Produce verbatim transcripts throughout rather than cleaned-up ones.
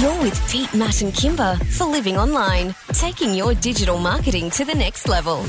You're with Pete, Matt and Kimber for Living Online, taking your digital marketing to the next level.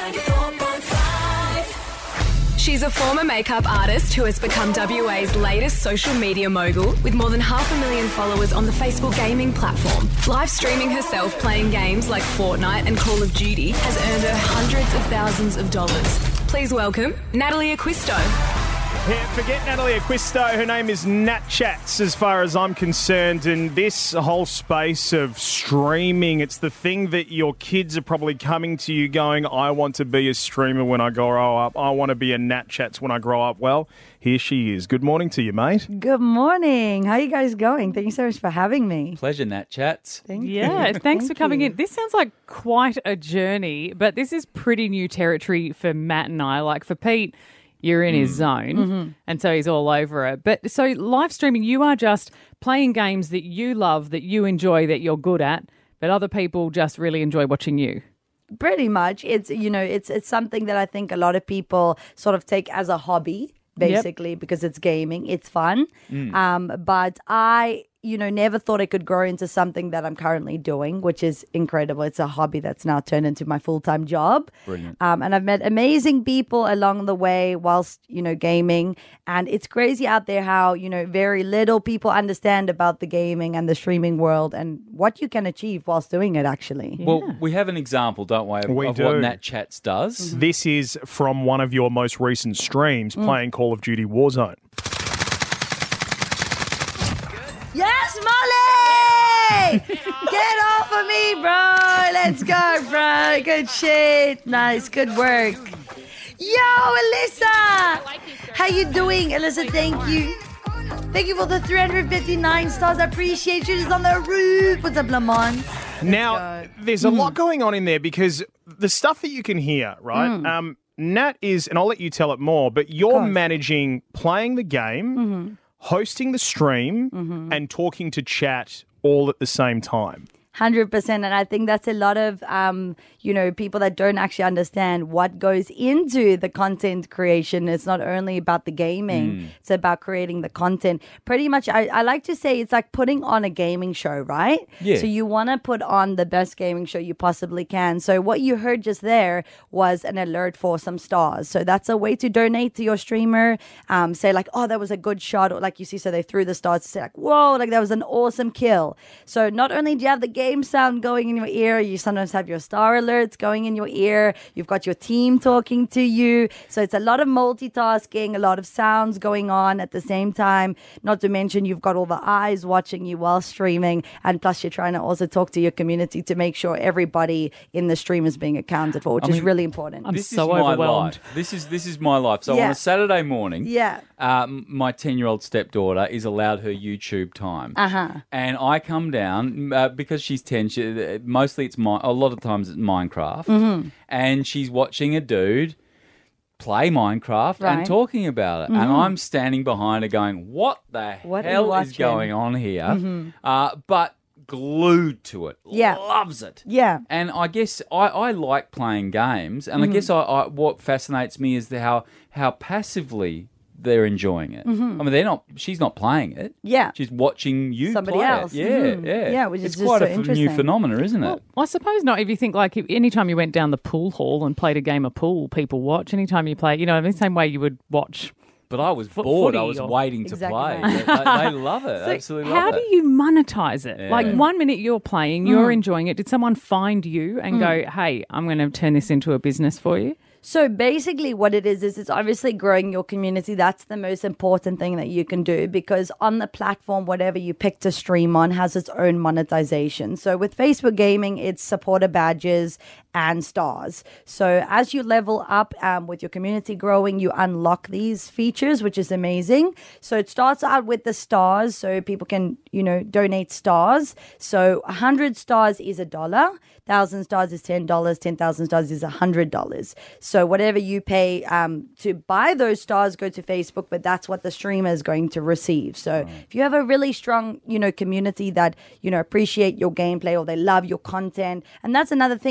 She's a former makeup artist who has become W A's latest social media mogul with more than half a million followers on the Facebook gaming platform. Live streaming herself playing games like Fortnite and Call of Duty has earned her hundreds of thousands of dollars. Please welcome Natalie Acquisto. Yeah, forget Natalie Acquisto. Her name is Nat Chats as far as I'm concerned. And this whole space of streaming, it's the thing that your kids are probably coming to you going, I want to be a streamer when I grow up. I want to be a Nat Chats when I grow up. Well, here she is. Good morning to you, mate. Good morning. How are you guys going? Thank you so much for having me. Pleasure, Nat Chats. Thank Yeah, you. thanks Thank for coming you. in. This sounds like quite a journey, but this is pretty new territory for Matt and I. Like for Pete, you're in his zone, Mm-hmm. and so he's all over it. But so live streaming, you are just playing games that you love, that you enjoy, that you're good at, but other people just really enjoy watching you. Pretty much. It's, you know, it's it's something that I think a lot of people sort of take as a hobby, basically, because it's gaming. It's fun. Um, but I, you know, never thought it could grow into something that I'm currently doing, which is incredible. It's a hobby that's now turned into my full-time job. Brilliant. Um, and I've met amazing people along the way whilst, you know, gaming. And it's crazy out there how, you know, very little people understand about the gaming and the streaming world and what you can achieve whilst doing it, actually. Well, we have an example, don't we, of, We of do. what Nat Chats does. This is from one of your most recent streams playing Call of Duty Warzone. Yes, Molly! Get off of me, bro! Let's go, bro. Good shit. Nice, good work. Yo, Alyssa! How you doing, Alyssa? Thank you. Thank you for the three hundred fifty-nine stars. I appreciate you. Just on the roof. What's up, Lamont? Now, there's a lot going on in there because the stuff that you can hear, right? Um, Nat is, and I'll let you tell it more, but you're course. managing playing the game, hosting the stream, and talking to chat all at the same time. one hundred percent. And I think that's a lot of, um, you know, people that don't actually understand what goes into the content creation. It's not only about the gaming, it's about creating the content. Pretty much, I, I like to say it's like putting on a gaming show, right? Yeah. So you want to put on the best gaming show you possibly can. So what you heard just there was an alert for some stars. So that's a way to donate to your streamer. Um, say like, oh, that was a good shot. Or like you see, so they threw the stars to say like, whoa, like that was an awesome kill. So not only do you have the game sound going in your ear, you sometimes have your star alerts going in your ear, you've got your team talking to you, so it's a lot of multitasking, a lot of sounds going on at the same time, not to mention you've got all the eyes watching you while streaming, and plus you're trying to also talk to your community to make sure everybody in the stream is being accounted for, which I is mean, really important. I'm This so is my overwhelmed. life. This is this is my life. So Yeah. on a Saturday morning, Yeah. um, my ten-year-old stepdaughter is allowed her YouTube time, Uh-huh. and I come down uh, because she's ten. She, mostly it's my a lot of times it's Minecraft, Mm-hmm. and she's watching a dude play Minecraft Right. and talking about it, and I'm standing behind her going, "What the What are you hell is watching?" going on here?" Uh, but glued to it, Yeah. loves it. Yeah. And I guess I, I like playing games, and I guess I, I what fascinates me is the how how passively they're enjoying it. I mean, they're not. She's not playing it. Yeah. she's watching you Somebody play else. it. Yeah, Mhm. yeah, Yeah, which is it's just quite so a f- new interesting. phenomena, isn't it? I suppose not. If you think like if, anytime you went down the pool hall and played a game of pool, people watch. Anytime you play, you know, in the same way you would watch. But I was Fo- bored. I footy was or- waiting to Exactly. play. they, they love it. So Absolutely how love do it. you monetize it? Yeah. Like one minute you're playing, you're enjoying it. Did someone find you and go, hey, I'm going to turn this into a business for you? So basically what it is, is it's obviously growing your community. That's the most important thing that you can do, because on the platform, whatever you pick to stream on has its own monetization. So with Facebook Gaming, it's supporter badges and stars. So as you level up um, with your community growing, you unlock these features, which is amazing. So it starts out with the stars, so people can, you know, donate stars. So one hundred stars is a dollar. one thousand stars is ten dollars. ten thousand stars is one hundred dollars. So whatever you pay um, to buy those stars go to Facebook, but that's what the streamer is going to receive. So if you have a really strong, you know, community that, you know, appreciate your gameplay or they love your content, and that's another thing, you don't have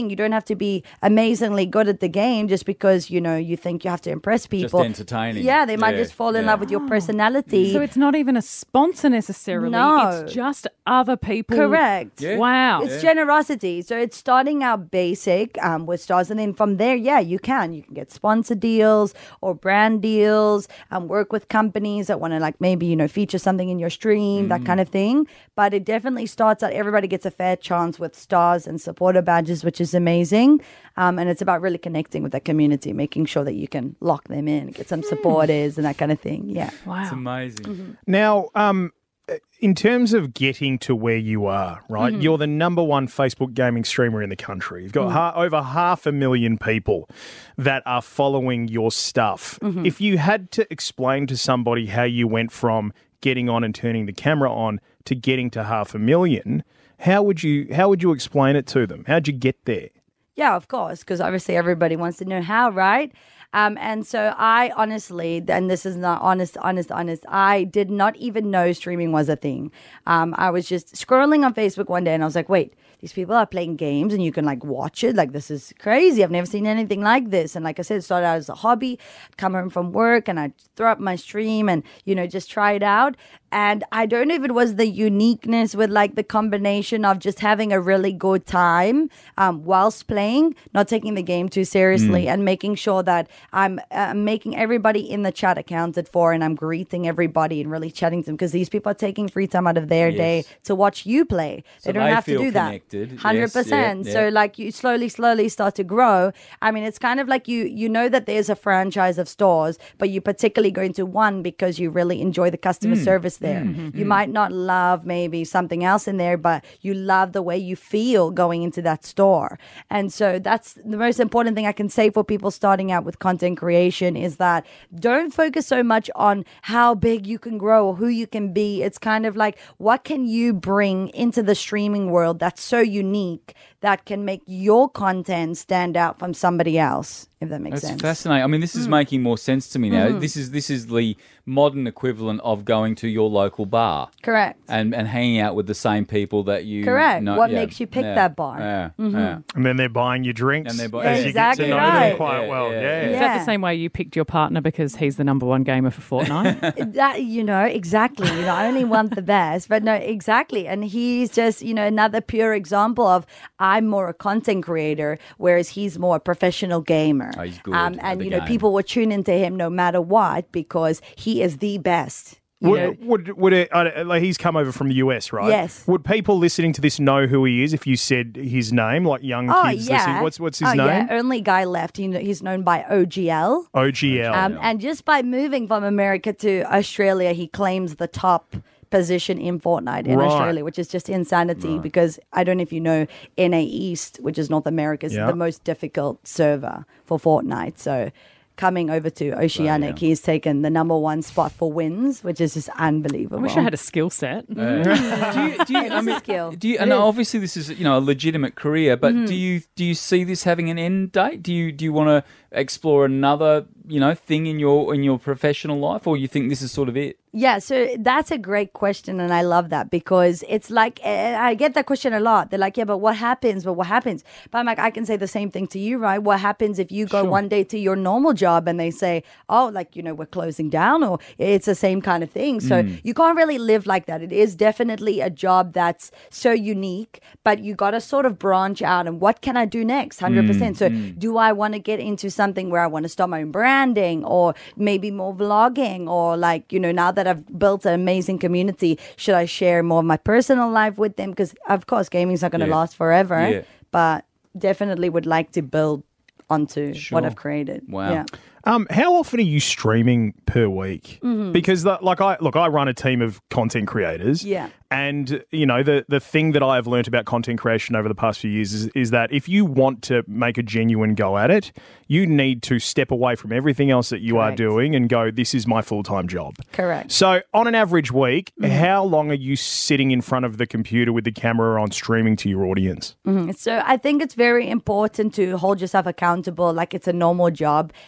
to be amazingly good at the game just because, you know, you think you have to impress people. Just entertaining. Yeah, they might Yeah, just fall in yeah. love with your personality. So it's not even a sponsor necessarily. No. It's just other people. Correct. Yeah. Wow. It's generosity. So it's starting out basic um, with stars. And then from there, yeah, you can. You can get sponsor deals or brand deals and work with companies that want to like maybe, you know, feature something in your stream, that kind of thing. But it definitely starts out, everybody gets a fair chance with stars and supporter badges, which is amazing. Um, and it's about really connecting with the community, making sure that you can lock them in, get some supporters and that kind of thing. Yeah. Wow. It's amazing. Now, um, in terms of getting to where you are, right, Mm-hmm. you're the number one Facebook gaming streamer in the country. You've got Mm. ha- over half a million people that are following your stuff. Mm-hmm. If you had to explain to somebody how you went from getting on and turning the camera on to getting to half a million, how would you how would you explain it to them? How'd you get there? Yeah, of course, because obviously everybody wants to know how, right? Um, and so I honestly, and this is not honest, honest, honest, I did not even know streaming was a thing. Um, I was just scrolling on Facebook one day and I was like, wait, these people are playing games and you can like watch it. Like, this is crazy. I've never seen anything like this. And like I said, it started out as a hobby. I'd come home from work and I'd throw up my stream and, you know, just try it out. And I don't know if it was the uniqueness with like the combination of just having a really good time um, whilst playing, not taking the game too seriously, and making sure that I'm uh, making everybody in the chat accounted for and I'm greeting everybody and really chatting to them because these people are taking free time out of their Yes. day to watch you play. So they don't they have to feel do that. connected. one hundred percent. Yes, So yeah, yeah. like you slowly, slowly start to grow. I mean, it's kind of like you you know that there's a franchise of stores, but you particularly go into one because you really enjoy the customer Mm. service there. You might not love maybe something else in there, but you love the way you feel going into that store. And so that's the most important thing I can say for people starting out with content creation is that don't focus so much on how big you can grow or who you can be. It's kind of like, what can you bring into the streaming world that's so unique that can make your content stand out from somebody else, if that makes That's sense. fascinating. I mean, this is making more sense to me now. Mm-hmm. This is this is the modern equivalent of going to your local bar Correct. and, and hanging out with the same people that you Correct. know. What yeah, makes you pick yeah, that bar? Yeah, Mm-hmm. yeah. And then they're buying you drinks. And they're bu- as you Exactly get to know right. them quite Yeah, well. yeah, Yeah. yeah. Is Yeah. that the same way you picked your partner because he's the number one gamer for Fortnite? That, you know, exactly. You know, I only want the best, but no, exactly. And he's just, you know, another pure example of I'm more a content creator, whereas he's more a professional gamer. Oh, he's good Um, at and, the you know, game. people will tune into him no matter what because he is the best. You know, Would, would would it? Uh, like he's come over from the U S, right? Yes. Would people listening to this know who he is if you said his name, like young oh, kids yeah. listening? What's what's his oh, name? Yeah, only guy left. He, he's known by O G L. O G L. Um, and just by moving from America to Australia, he claims the top position in Fortnite in Right. Australia, which is just insanity because I don't know if you know N A East, which is North America, is Yeah. the most difficult server for Fortnite. So coming over to Oceanic, he's taken the number one spot for wins, which is just unbelievable. I wish I had a skill set. do you, do you, I It's a mean, skill. do you, It and is. Mm-hmm. obviously this is you know a legitimate career, but do you do you see this having an end date? Do you do you want to explore another you know thing in your in your professional life, or you think this is sort of it? Yeah, so that's a great question, and I love that because it's like eh, I get that question a lot. They're like, "Yeah, but what happens? But what happens?" But I'm like, I can say the same thing to you, right? What happens if you go one day to your normal job and they say, "Oh, like you know, we're closing down," or it's the same kind of thing. So you can't really live like that. It is definitely a job that's so unique, but you got to sort of branch out. And what can I do next? Hundred percent. So do I want to get into something where I want to start my own branding, or maybe more vlogging, or like you know, now that I've built an amazing community, should I share more of my personal life with them? Because of course, gaming's not going to Yeah. last forever, Yeah. but definitely would like to build onto Sure. what I've created. Wow. Yeah. Um, how often are you streaming per week? Mm-hmm. Because, the, like, I look, I run a team of content creators. Yeah. And you know, the the thing that I have learned about content creation over the past few years is, is that if you want to make a genuine go at it, you need to step away from everything else that you Correct. are doing and go, "This is my full time job." Correct. So, on an average week, Mm-hmm. how long are you sitting in front of the computer with the camera on, streaming to your audience? So I think it's very important to hold yourself accountable like it's a normal job and have a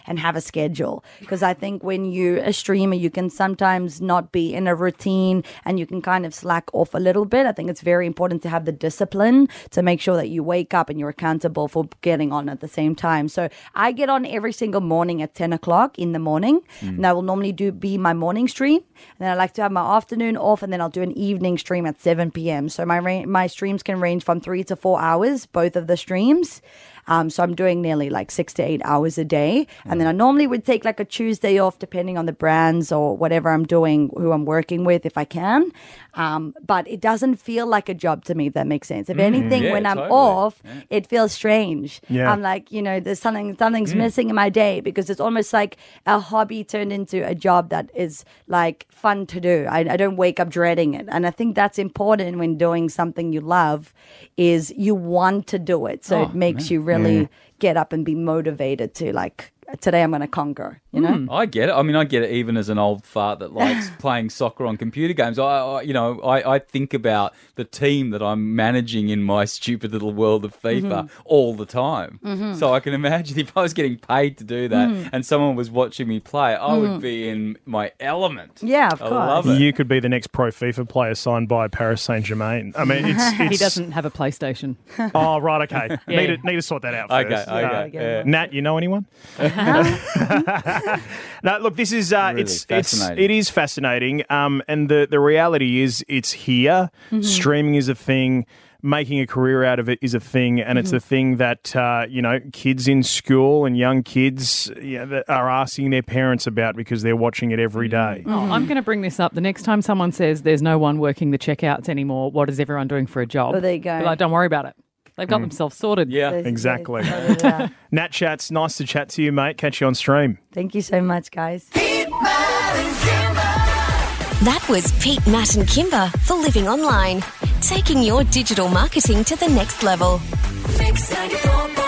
schedule. Because I think when you're a streamer, you can sometimes not be in a routine and you can kind of slack off a little bit. I think it's very important to have the discipline to make sure that you wake up and you're accountable for getting on at the same time. So I get on every single morning at ten o'clock in the morning, mm. and I will normally do be my morning stream. And then I like to have my afternoon off, and then I'll do an evening stream at seven p.m. So my ra- my streams can range from three to four hours, both of the streams. Um, so I'm doing nearly like six to eight hours a day. And then I normally would take like a Tuesday off depending on the brands or whatever I'm doing, who I'm working with, if I can. Um, but it doesn't feel like a job to me, if that makes sense. If anything, yeah, when I'm totally. off, Yeah. it feels strange. Yeah. I'm like, you know, there's something, something's missing in my day, because it's almost like a hobby turned into a job that is like fun to do. I, I don't wake up dreading it. And I think that's important when doing something you love, is you want to do it. So Oh, it makes man. you really get up and be motivated to like, today I'm going to conquer, you know? I get it. I mean, I get it even as an old fart that likes playing soccer on computer games. I, I you know, I, I think about the team that I'm managing in my stupid little world of FIFA Mm-hmm. all the time. Mm-hmm. So I can imagine if I was getting paid to do that Mm. and someone was watching me play, I would be in my element. Yeah, of I course. love it. You could be the next pro FIFA player signed by Paris Saint-Germain. I mean, it's... it's He doesn't have a PlayStation. Oh, right, okay. Yeah. Need, to, need to sort that out Okay, first. okay. Uh, yeah. Nat, you know anyone? No, look, this is uh, Really it's it's fascinating. it is fascinating, um, and the the reality is it's here. Streaming is a thing. Making a career out of it is a thing, and it's a thing that uh, you know, kids in school and young kids, yeah, that are asking their parents about because they're watching it every day. Oh, I'm going to bring this up. The next time someone says there's no one working the checkouts anymore, what is everyone doing for a job? Oh, there you go. Be like, don't worry about it. They've got themselves sorted. Yeah. There's- Exactly. there's- yeah. Nat Chats, nice to chat to you, mate. Catch you on stream. Thank you so much, guys. That was Pete, Matt and Kimber for Living Online, taking your digital marketing to the next level. Mix ninety-four point